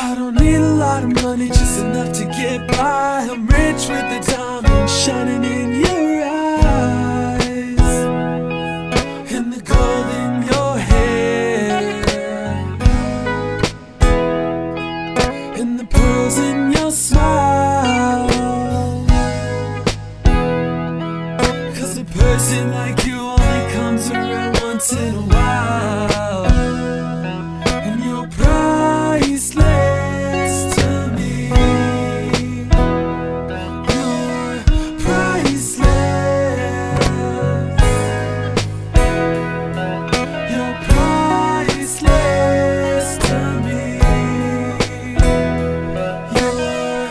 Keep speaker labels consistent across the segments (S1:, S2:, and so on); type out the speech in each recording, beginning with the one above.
S1: I don't need a lot of money, just enough to get by. I'm rich with the diamonds shining in your eyes, and the gold in your hair, and the pearls in your smile. 'Cause a person like you only comes around once in a while, and you're priceless to me. You're priceless. You're priceless to me. You're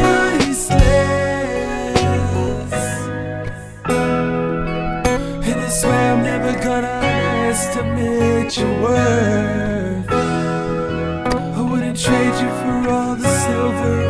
S1: priceless. And I swear I'm never gonna underestimate your worth. I wouldn't trade you for all the silver